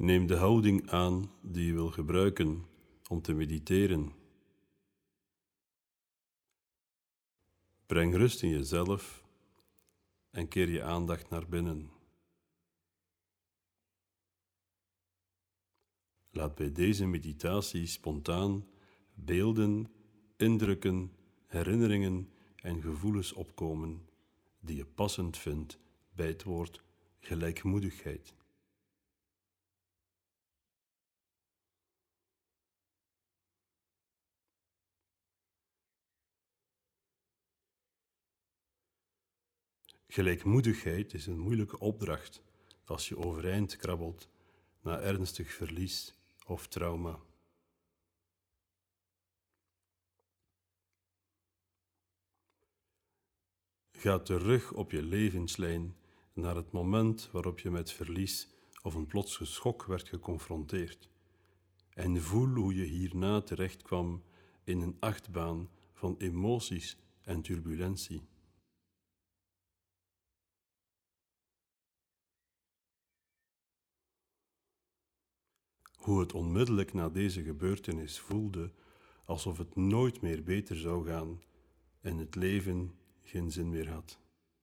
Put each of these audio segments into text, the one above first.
Neem de houding aan die je wil gebruiken om te mediteren. Breng rust in jezelf en keer je aandacht naar binnen. Laat bij deze meditatie spontaan beelden, indrukken, herinneringen en gevoelens opkomen die je passend vindt bij het woord gelijkmoedigheid. Gelijkmoedigheid is een moeilijke opdracht als je overeind krabbelt na ernstig verlies of trauma. Ga terug op je levenslijn naar het moment waarop je met verlies of een plotse schok werd geconfronteerd en voel hoe je hierna terechtkwam in een achtbaan van emoties en turbulentie. Hoe het onmiddellijk na deze gebeurtenis voelde alsof het nooit meer beter zou gaan en het leven geen zin meer had.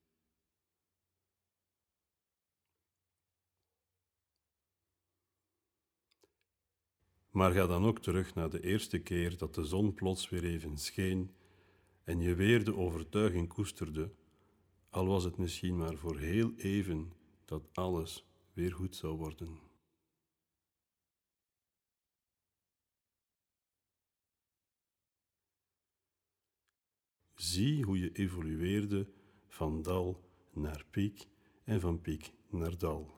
Maar ga dan ook terug naar de eerste keer dat de zon plots weer even scheen en je weer de overtuiging koesterde, al was het misschien maar voor heel even, dat alles weer goed zou worden. Zie hoe je evolueerde van dal naar piek en van piek naar dal.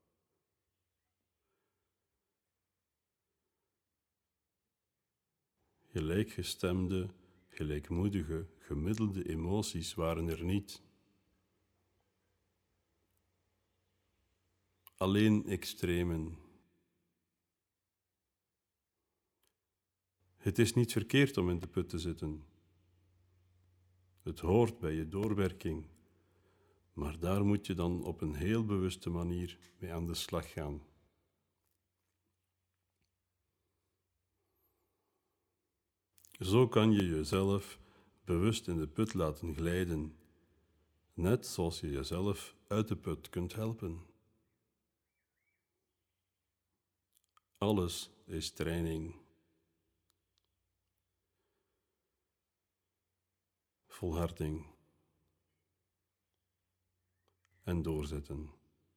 Gelijkgestemde, gelijkmoedige, gemiddelde emoties waren er niet. Alleen extremen. Het is niet verkeerd om in de put te zitten. Het hoort bij je doorwerking, maar daar moet je dan op een heel bewuste manier mee aan de slag gaan. Zo kan je jezelf bewust in de put laten glijden, net zoals je jezelf uit de put kunt helpen. Alles is training. Volharding en doorzetten.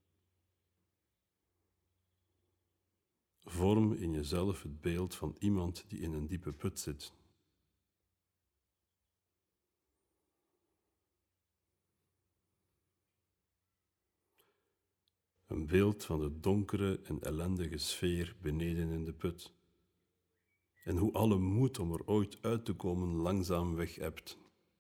Vorm in jezelf het beeld van iemand die in een diepe put zit. Een beeld van de donkere en ellendige sfeer beneden in de put. En hoe alle moed om er ooit uit te komen langzaam weg-ebt.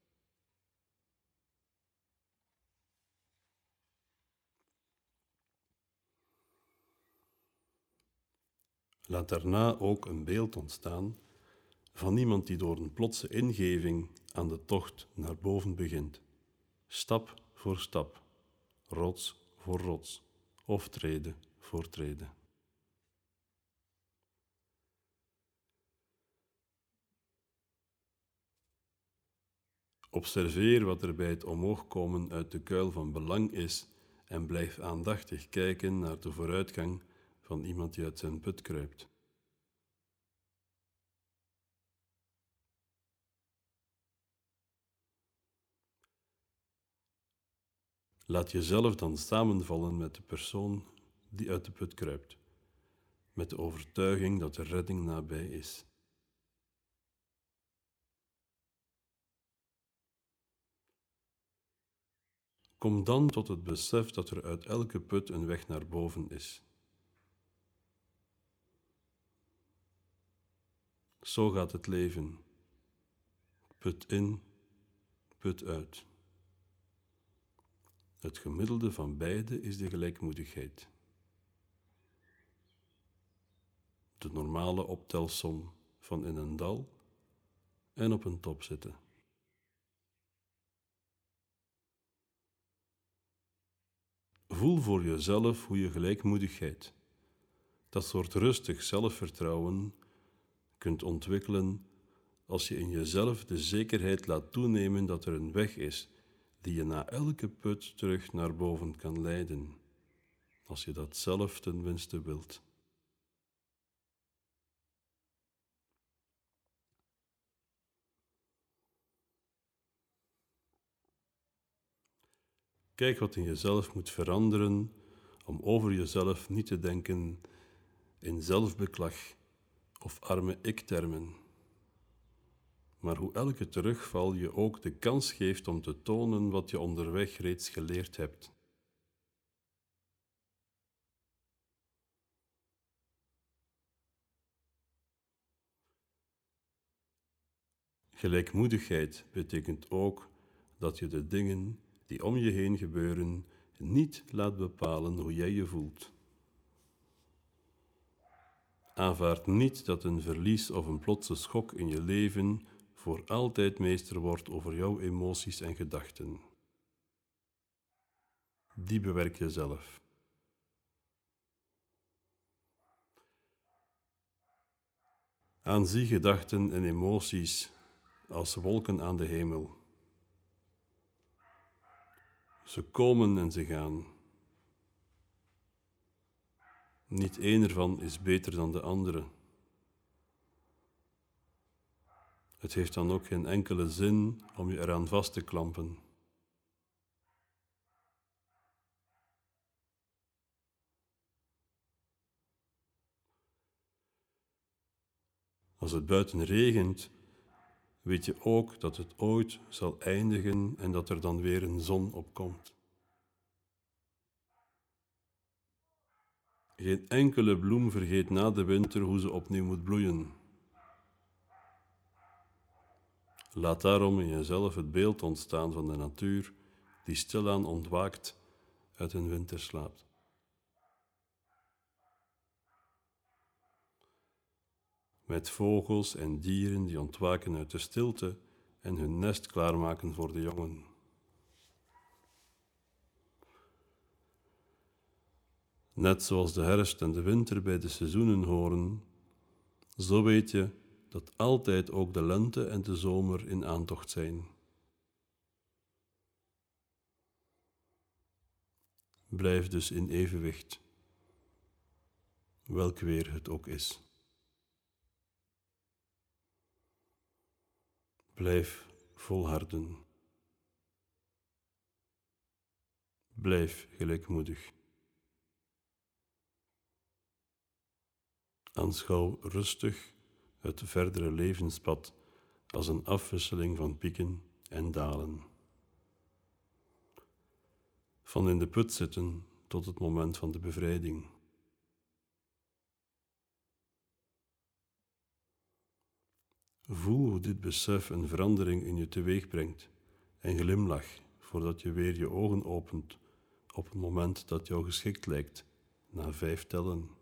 Laat daarna ook een beeld ontstaan van iemand die door een plotse ingeving aan de tocht naar boven begint. Stap voor stap, rots voor rots, of trede voor trede. Observeer wat er bij het omhoogkomen uit de kuil van belang is en blijf aandachtig kijken naar de vooruitgang van iemand die uit zijn put kruipt. Laat jezelf dan samenvallen met de persoon die uit de put kruipt, met de overtuiging dat de redding nabij is. Kom dan tot het besef dat er uit elke put een weg naar boven is. Zo gaat het leven. Put in, put uit. Het gemiddelde van beide is de gelijkmoedigheid. De normale optelsom van in een dal en op een top zitten. Voel voor jezelf hoe je gelijkmoedigheid, Dat soort rustig zelfvertrouwen kunt ontwikkelen als je in jezelf de zekerheid laat toenemen dat er een weg is die je na elke put terug naar boven kan leiden, als je dat zelf tenminste wilt. Kijk wat in jezelf moet veranderen om over jezelf niet te denken in zelfbeklag of arme ik-termen, maar hoe elke terugval je ook de kans geeft om te tonen wat je onderweg reeds geleerd hebt. Gelijkmoedigheid betekent ook dat je de dingen die om je heen gebeuren niet laat bepalen hoe jij je voelt. Aanvaard niet dat een verlies of een plotse schok in je leven voor altijd meester wordt over jouw emoties en gedachten. Die bewerk je zelf. Aanzie gedachten en emoties als wolken aan de hemel. Ze komen en ze gaan. Niet één ervan is beter dan de andere. Het heeft dan ook geen enkele zin om je eraan vast te klampen. Als het buiten regent, weet je ook dat het ooit zal eindigen en dat er dan weer een zon opkomt. Geen enkele bloem vergeet na de winter hoe ze opnieuw moet bloeien. Laat daarom in jezelf het beeld ontstaan van de natuur die stilaan ontwaakt uit een winterslaap. Met vogels en dieren die ontwaken uit de stilte en hun nest klaarmaken voor de jongen. Net zoals de herfst en de winter bij de seizoenen horen, zo weet je dat altijd ook de lente en de zomer in aantocht zijn. Blijf dus in evenwicht, welk weer het ook is. Blijf volharden. Blijf gelijkmoedig. Aanschouw rustig het verdere levenspad als een afwisseling van pieken en dalen. Van in de put zitten tot het moment van de bevrijding. Voel hoe dit besef een verandering in je teweeg brengt en glimlach voordat je weer je ogen opent op het moment dat jou geschikt lijkt, na 5 tellen.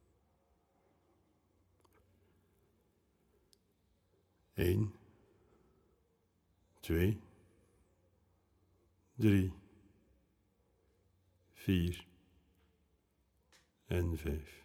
1, 2, 3, 4 en 5.